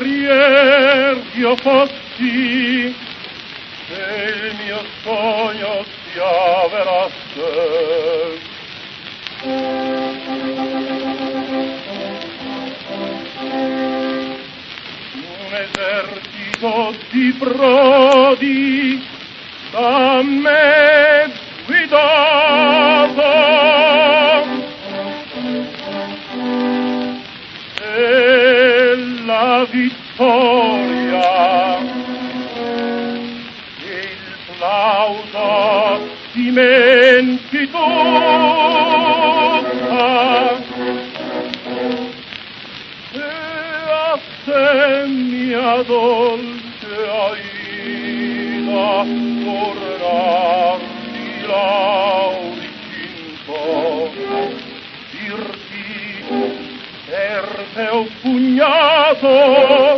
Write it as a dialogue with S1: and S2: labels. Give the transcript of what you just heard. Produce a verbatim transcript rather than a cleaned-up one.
S1: guerrier io fossi, se il mio sogno si avverasse. Un esercito di prodi da me guidato, e la vittoria e il plauso dimenticuta, e a te mia dolce Aida tornarti l'auricinto, dirti per te ho pugnato